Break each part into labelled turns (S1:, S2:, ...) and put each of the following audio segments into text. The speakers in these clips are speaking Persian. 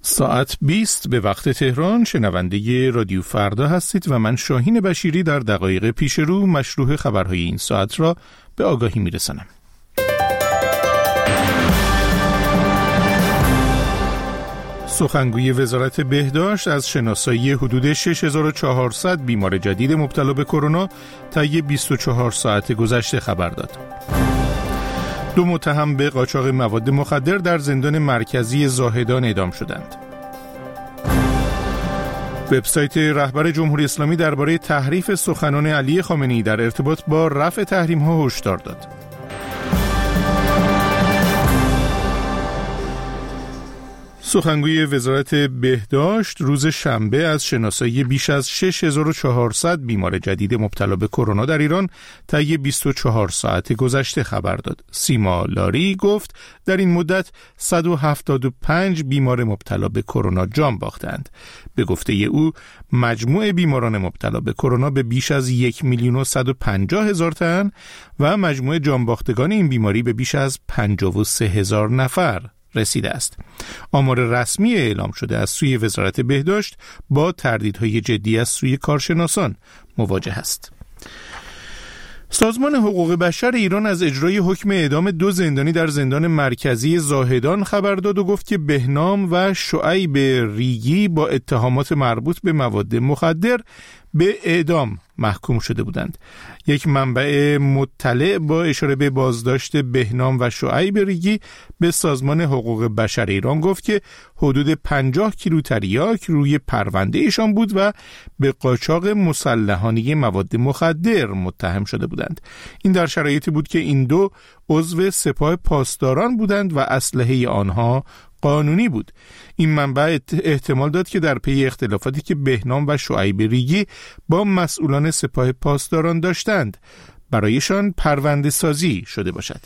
S1: ساعت 20 به وقت تهران. شنونده رادیو فردا هستید و من شاهین بشیری در دقایق پیش رو مشروح خبرهای این ساعت را به آگاهی میرسانم. سخنگوی وزارت بهداشت از شناسایی حدود 6400 بیمار جدید مبتلا به کرونا طی 24 ساعت گذشته خبر داد. 2 متهم به قاچاق مواد مخدر در زندان مرکزی زاهدان اعدام شدند. وبسایت رهبر جمهوری اسلامی درباره تحریف سخنان علی خامنه‌ای در ارتباط با رفع تحریم‌ها هشدار داد. سخنگوی وزارت بهداشت روز شنبه از شناسایی بیش از 6400 بیمار جدید مبتلا به کرونا در ایران طی 24 ساعت گذشته خبر داد. سیما لاری گفت در این مدت 175 بیمار مبتلا به کرونا جان باختند. به گفته او مجموع بیماران مبتلا به کرونا به بیش از 1,150,000 تن و مجموع جان باختگان این بیماری به بیش از 53,000 نفر رسیده است. آمار رسمی اعلام شده از سوی وزارت بهداشت با تردیدهای جدی از سوی کارشناسان مواجه است. سازمان حقوق بشر ایران از اجرای حکم اعدام 2 زندانی در زندان مرکزی زاهدان خبر داد و گفت که بهنام و شعیب ریگی با اتهامات مربوط به مواد مخدر به اعدام محکوم شده بودند. یک منبع مطلع با اشاره به بازداشت بهنام و شعیب ریگی به سازمان حقوق بشر ایران گفت که حدود 50 کیلو تریاک روی پرونده ایشان بود و به قاچاق مسلحانه مواد مخدر متهم شده بودند. این در شرایطی بود که این 2 عضو سپاه پاسداران بودند و اسلحه آنها قانونی بود. این منبع احتمال داد که در پی اختلافاتی که بهنام و شعیب ریگی با مسئولان سپاه پاسداران داشتند برایشان پرونده سازی شده باشد.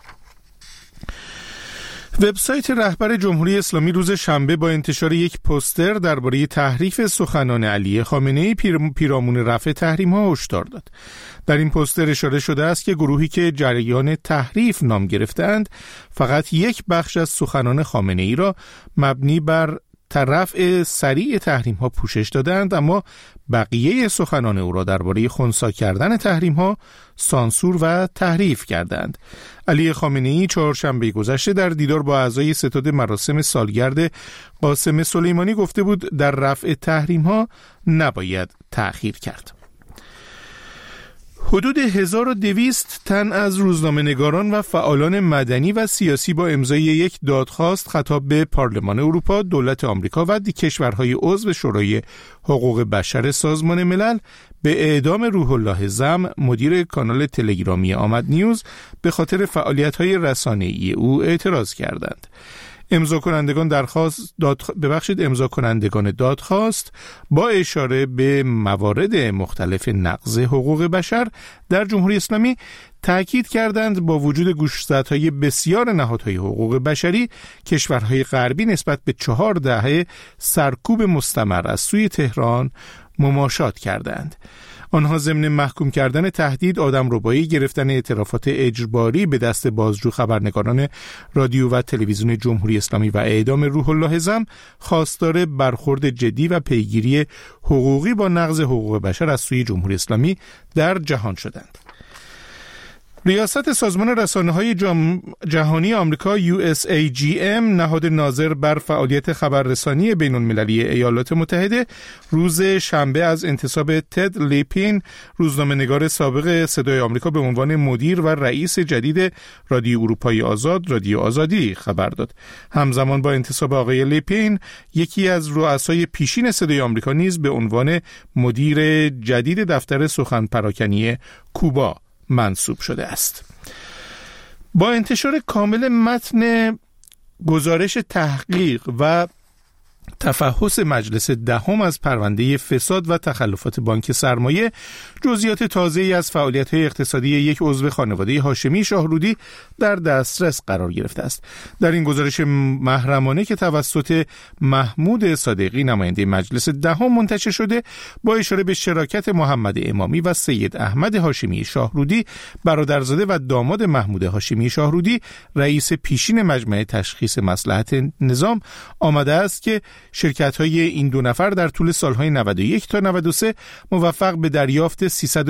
S1: وبسایت رهبر جمهوری اسلامی روز شنبه با انتشار یک پوستر درباره تحریف سخنان علی خامنه‌ای پیرامون رفع تحریم‌ها هشدار داد. در این پوستر اشاره شده است که گروهی که جریان تحریف نام گرفتند فقط یک بخش از سخنان خامنه‌ای را مبنی بر رفع سریع تحریم‌ها پوشش دادند، اما بقیه سخنان او را درباره خنثی کردن تحریم‌ها سانسور و تحریف کردند. علی خامنه‌ای چهارشنبه گذشته در دیدار با اعضای ستاد مراسم سالگرد قاسم سلیمانی گفته بود در رفع تحریم‌ها نباید تأخیر کرد. حدود 1200 تن از روزنامه‌نگاران و فعالان مدنی و سیاسی با امضای یک دادخواست خطاب به پارلمان اروپا، دولت آمریکا و کشورهای عضو شورای حقوق بشر سازمان ملل به اعدام روح الله زم، مدیر کانال تلگرامی آمد نیوز، به خاطر فعالیت‌های رسانه‌ای او اعتراض کردند. امضا کنندگان دادخواست با اشاره به موارد مختلف نقض حقوق بشر در جمهوری اسلامی تأکید کردند با وجود گوشزدهای بسیار نهادهای حقوق بشری، کشورهای غربی نسبت به 4 دهه سرکوب مستمر از سوی تهران مماشات کردند. آنها ضمن محکوم کردن تهدید، آدمربایی، گرفتن اعترافات اجباری به دست بازجو خبرنگاران رادیو و تلویزیون جمهوری اسلامی و اعدام روح الله زم، خواستار برخورد جدی و پیگیری حقوقی با نقض حقوق بشر از سوی جمهوری اسلامی در جهان شدند. ریاست سازمان رسانه‌های جهانی آمریکا USAGM، نهاد ناظر بر فعالیت خبررسانی بین‌المللی ایالات متحده، روز شنبه از انتصاب تد لیپین، روزنامه‌نگار سابق صدای آمریکا، به عنوان مدیر و رئیس جدید رادیو اروپای آزاد، رادیو آزادی خبر داد. همزمان با انتصاب آقای لیپین، یکی از رؤسای پیشین صدای آمریکا نیز به عنوان مدیر جدید دفتر سخن پراکنی کوبا منصوب شده است. با انتشار کامل متن گزارش تحقیق و تفحص مجلس دهم از پرونده فساد و تخلفات بانک سرمایه جزئیات تازه‌ای از فعالیت‌های اقتصادی یک عضو خانواده هاشمی شاهرودی در دسترس قرار گرفته است. در این گزارش محرمانه که توسط محمود صادقی نماینده مجلس دهم منتشر شده، با اشاره به شراکت محمد امامی و سید احمد هاشمی شاهرودی، برادرزاده و داماد محمود هاشمی شاهرودی، رئیس پیشین مجمع تشخیص مصلحت نظام، آمده است که شرکت‌های این دو نفر در طول سال‌های 91 تا 93 موفق به دریافت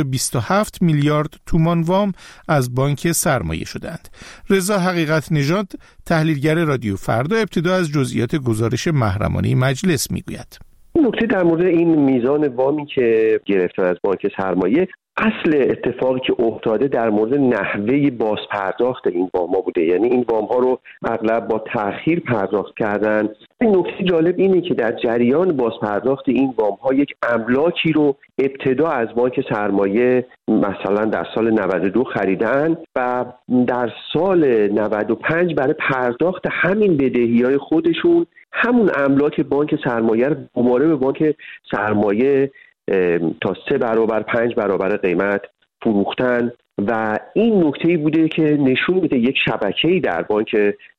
S1: 327 میلیارد تومان وام از بانک سرمایه شدند. رضا حقیقت نژاد، تحلیلگر رادیو فردا، ابتدا از جزئیات گزارش محرمانه مجلس میگوید.
S2: نکته در مورد این میزان وامی که گرفتن از بانک سرمایه، اصل اتفاقی که افتاده در مورد نحوه بازپرداخت این وام‌ها بوده. یعنی این وام‌ها رو اغلب با تأخیر پرداخت کردن. این نکته جالب اینه که در جریان بازپرداخت این وام‌ها یک املاکی رو ابتدا از بانک سرمایه مثلا در سال 92 خریدن و در سال 95 برای پرداخت همین بدهی‌های خودشون همون املاک بانک سرمایه رو دوباره به بانک سرمایه تا 3 برابر 5 برابر قیمت فروختن و این نکته‌ای بوده که نشون میده یک شبکه‌ای در بانک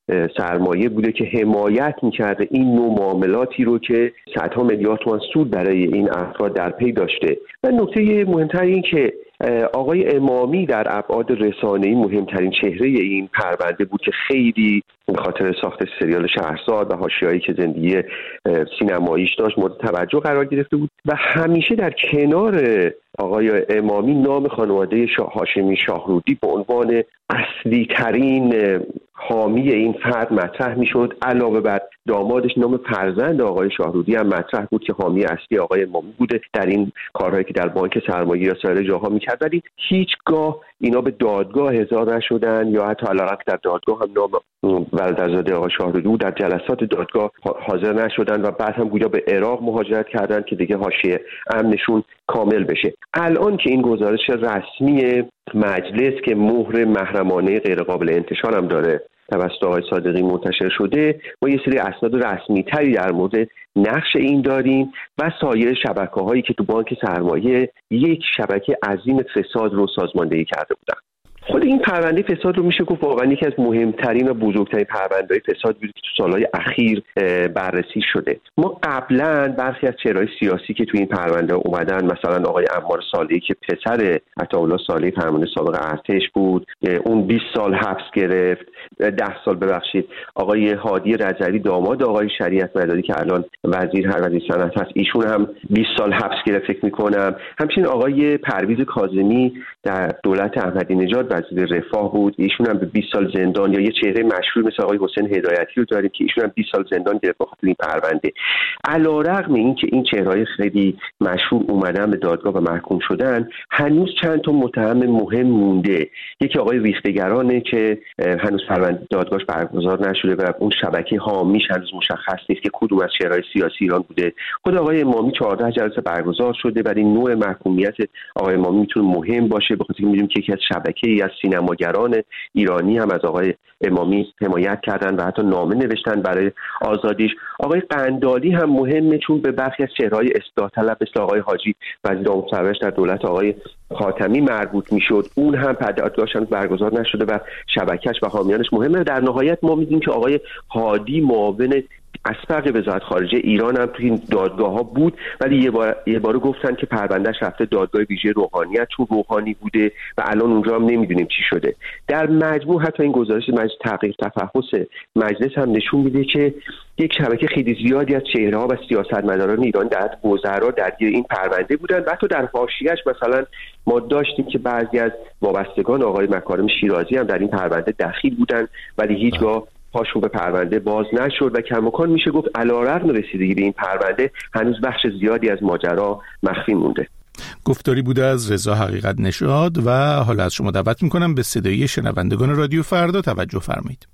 S2: سرمایه بوده که حمایت می‌کرده این نوع معاملاتی رو که صدها میلیارد تومان سود برای این افراد در پی داشته. و نکته مهمتر این که آقای امامی در ابعاد رسانه‌ای مهمترین چهره این پرونده بود که خیلی به خاطر ساخت سریال شهرزاد و حاشیه‌ای که زندگی سینماییش داشت مورد توجه قرار گرفته بود و همیشه در کنار آقای امامی نام خانواده هاشمی شاهرودی به عنوان اصلی ترین حامی این فرد مطرح میشد. علاوه بر دامادش نام فرزند آقای شاهرودی هم مطرح بود که حامی اصلی آقای امامی بوده در این کارهایی که در بانک سرمایه یا سایر جاها میکرد، ولی هیچگاه اینا به دادگاه احضار نشدن یا حتی علاوه در دادگاه هم نام برادرزاده آقای شاهرودی بود در جلسات دادگاه حاضر نشدن و بعد هم گویا به عراق مهاجرت کردن که دیگه حاشیه امنشون کامل بشه. الان که این گزارش رسمی مجلس که مهر محرمانه غیر قابل انتشار هم داره توسط آقای صادقی منتشر شده، ما یه سری اسناد رسمی تری در مورد نقش این داریم و سایر شبکه‌هایی که تو بانک سرمایه یک شبکه عظیم فساد رو سازماندهی کرده بودن. خود این پرونده فساد رو میشه گفت واقعا یکی از مهمترین و بزرگترین پرونده‌های فساد بوده که تو سالهای اخیر بررسی شده. ما قبلا برخی از چهره‌های سیاسی که تو این پرونده اومدن، مثلا آقای عمار صالحی که پسر عطاالله صالحی فرمانده سابق ارتش بود، اون 20 سال حبس گرفت، 10 سال ببخشید. آقای هادی رجوی داماد آقای شریعت مداری که الان وزیر صنعت هست، ایشون هم 20 سال حبس گرفت فکر می‌کنم. همچنین آقای پرویز کاظمی در دولت احمدی نژاد وزیر رفاه بود، ایشون هم به 20 سال زندان. یا یه چهره مشهور مثل آقای حسین هدایتی رو داریم که ایشون هم 20 سال زندان گرفت بخاطر این پرونده. علیرغم اینکه این چهره‌های خیلی مشهور اومدن به دادگاه و محکوم شدن، هنوز چند تا متهم مهم مونده. یکی آقای ریختگرانه که هنوز پرونده دادگاهش برگزار نشده و اون شبکه حامیش هنوز مشخص نیست که کدوم از چهره‌های سیاسی ایران بوده. خود آقای امامی 14 جلسه برگزار شده، ولی نوع محکومیت آقای امامی میتونه مهم باشه بخاطر اینکه می‌دونیم که یکی از شبکه‌ای از سینماگران ایرانی هم از آقای امامی حمایت کردن و حتی نامه نوشتن برای آزادیش. آقای قندالی هم مهمه چون به برخی از چهره‌های اصلاح طلب مثل آقای حاجی وزیر امور سرورش در دولت آقای خاتمی مربوط میشد. اون هم دادگاهش برگزار نشده و شبکه‌اش و حامیانش مهمه. در نهایت ما می‌بینیم که آقای هادی معاون اسبق وزارت خارجه ایران هم تو این دادگاه‌ها بود، ولی یه بار گفتن که پروندهش رفته دادگاه ویژه روحانیت چون روحانی بوده و الان اونجا هم نمیدونیم چی شده. در مجموع حتی این گزارش مجلس تحقیق تفحص مجلس هم نشون میده که یک شبکه خیلی زیادی از چهره‌ها و سیاستمداران ایران در وزرا درگیر این پرونده بودن و حتی در حاشیه‌اش مثلا ما داشتیم که بعضی از وابستگان آقای مکارم شیرازی هم در این پرونده دخیل بودن، ولی هیچگاه پاشون به پرونده باز نشد و کماکان میشه گفت علیرغم رسیدگی به این پرونده هنوز بخش زیادی از ماجرا مخفی مونده.
S1: گفتاری بوده از رضا حقیقت نژاد و حالا از شما دعوت میکنم به صدای شنوندگان رادیو فردا توجه فرمایید.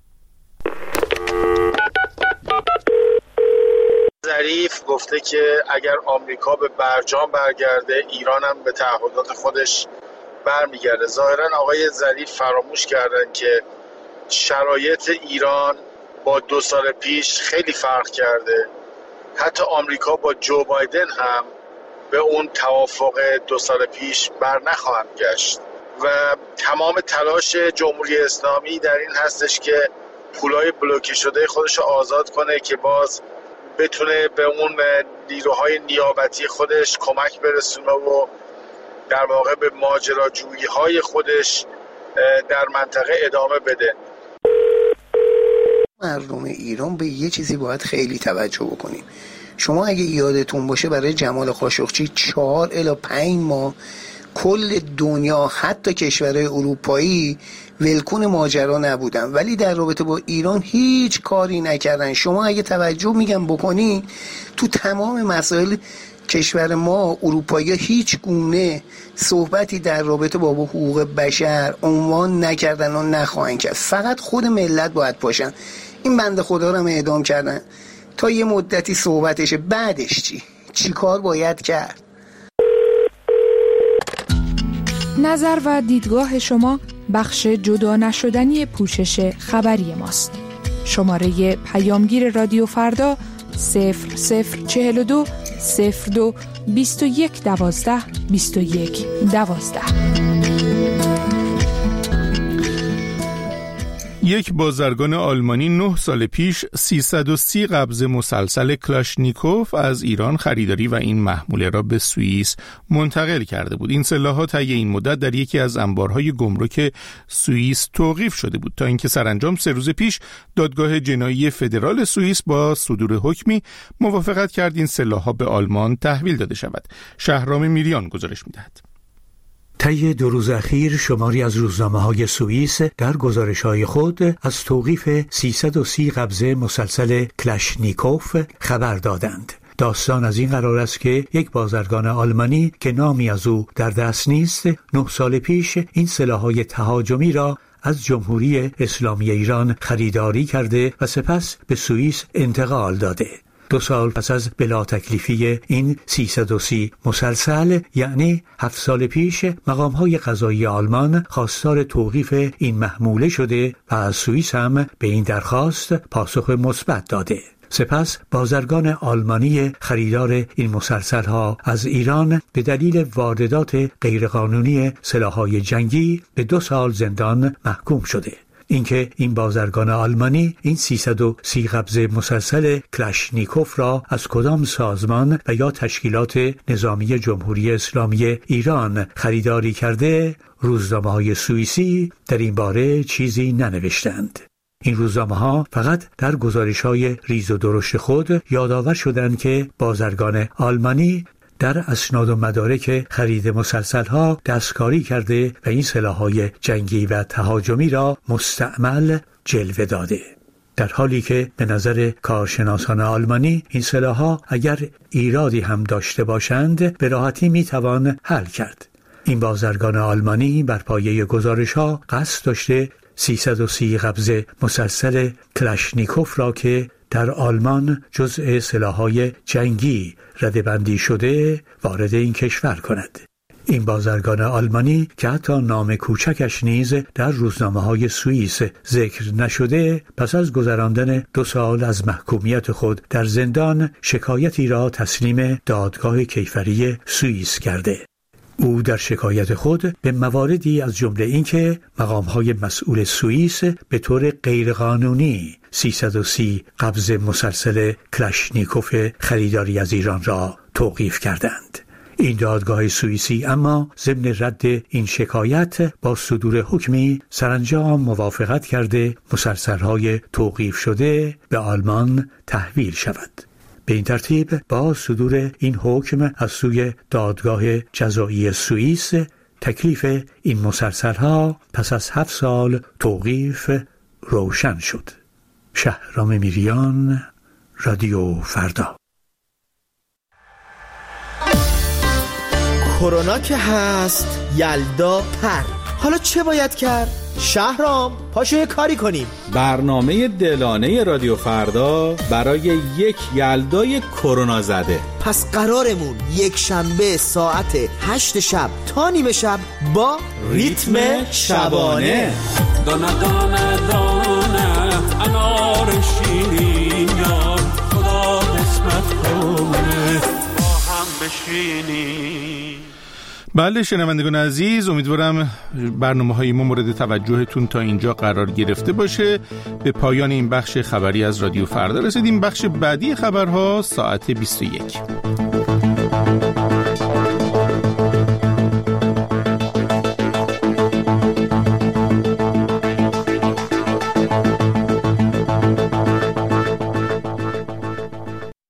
S3: ظریف گفته که اگر آمریکا به برجام برگرده، ایران هم به تعهدات خودش برمیگرده. ظاهرا آقای ظریف فراموش کردن که شرایط ایران با 2 سال پیش خیلی فرق کرده. حتی آمریکا با جو بایدن هم به اون توافق 2 سال پیش بر نخواهند گشت و تمام تلاش جمهوری اسلامی در این هستش که پولای بلوکه شده خودش رو آزاد کنه که باز بتونه به اون نیروهای نیابتی خودش کمک برسونه و در واقع به ماجراجویی‌های خودش در منطقه ادامه بده.
S4: مردم ایران به یه چیزی باید خیلی توجه بکنیم. شما اگه یادتون باشه برای جمال خاشقچی 4 الی 5 ماه کل دنیا حتی کشورهای اروپایی ولکن ماجرا نبودن، ولی در رابطه با ایران هیچ کاری نکردن. شما اگه توجه میگم بکنی تو تمام مسائل کشور ما اروپایی هیچ گونه صحبتی در رابطه با حقوق بشر عنوان نکردن و نخواهند کرد. فقط خود ملت باید پاشن. این بنده خدا رو هم اعدام کردن تا یه مدتی صحبتشه، بعدش چی کار باید کرد؟
S5: نظر و دیدگاه شما بخش جدا نشدنی پوشش خبری ماست. شماره پیامگیر رادیو فردا 0042 02 21 12 21 12.
S1: یک بازرگان آلمانی 9 سال پیش 330 قبض مسلسل کلاشنیکوف از ایران خریداری و این محموله را به سوئیس منتقل کرده بود. این سلاح‌ها طی این مدت در یکی از انبارهای گمرک سوئیس توقیف شده بود تا اینکه سرانجام 3 روز پیش دادگاه جنایی فدرال سوئیس با صدور حکمی موافقت کرد این سلاح‌ها به آلمان تحویل داده شود. شهرام میریان گزارش می‌دهد.
S6: طی 2 روز اخیر شماری از روزنامه‌های سوئیس در گزارش‌های خود از توقیف 330 قبض مسلسل کلاشنیکوف خبر دادند. داستان از این قرار است که یک بازرگان آلمانی که نامی از او در دست نیست 9 سال پیش این سلاح‌های تهاجمی را از جمهوری اسلامی ایران خریداری کرده و سپس به سوئیس انتقال داده. 2 سال پس از بلا تکلیفی این 330 مسلسل، یعنی 7 سال پیش، مقام‌های قضایی آلمان خواستار توقیف این محموله شده و از سوئیس هم به این درخواست پاسخ مثبت داده. سپس بازرگان آلمانی خریدار این مسلسل‌ها از ایران به دلیل واردات غیرقانونی سلاح‌های جنگی به 2 سال زندان محکوم شده. اینکه این بازرگان آلمانی این 330 قبض مسلسل کلاشنیکوف را از کدام سازمان و یا تشکیلات نظامی جمهوری اسلامی ایران خریداری کرده، روزنامه‌های سوئیسی در این باره چیزی ننوشتند. این روزنامه‌ها فقط در گزارش‌های ریز و درشت خود یادآور شدند که بازرگان آلمانی در اسناد و مدارک خرید مسلسل‌ها دستکاری کرده و این سلاح‌های جنگی و تهاجمی را مستعمل جلوه داده. در حالی که به نظر کارشناسان آلمانی این سلاح‌ها اگر ایرادی هم داشته باشند به راحتی میتوان حل کرد. این بازرگان آلمانی بر پایه گزارش‌ها قصد داشته 330 قبض مسلسل کلاشنیکوف را که در آلمان جزء سلاح‌های جنگی رده‌بندی شده وارد این کشور کند. این بازرگان آلمانی که حتی نام کوچکش نیز در روزنامه‌های سوئیس ذکر نشده، پس از گذراندن 2 سال از محکومیت خود در زندان شکایتی را تسلیم دادگاه کیفری سوئیس کرده. او در شکایت خود به مواردی از جمله اینکه مقام‌های مسئول سوئیس به طور غیرقانونی 330 قبض مسلسل کلاشنیکوف خریداری از ایران را توقیف کردند. این دادگاه سوئیسی اما ضمن رد این شکایت با صدور حکمی سرانجام موافقت کرده مسلسل‌های توقیف شده به آلمان تحویل شود. به این ترتیب با صدور این حکم از سوی دادگاه جزایی سوئیس، تکلیف این مسلسل‌ها پس از 7 سال توقیف روشن شد. شهرام میریان، رادیو فردا.
S7: کرونا که هست، یلدا پر. حالا چه باید کرد؟ شهرام، پاشو یه کاری کنیم.
S8: برنامه دلانه رادیو فردا برای یک یلدای کرونا زده.
S7: پس قرارمون یک شنبه ساعت 8 شب تا نیم شب با ریتم شبانه.
S9: دانه دانه دانه انار شیرین یار، خدا قسمت ببینی.
S1: بله شنوندگان عزیز، امیدوارم برنامه‌های ما مورد توجهتون تا اینجا قرار گرفته باشه. به پایان این بخش خبری از رادیو فردا رسیدیم. بخش بعدی خبرها ساعت 21.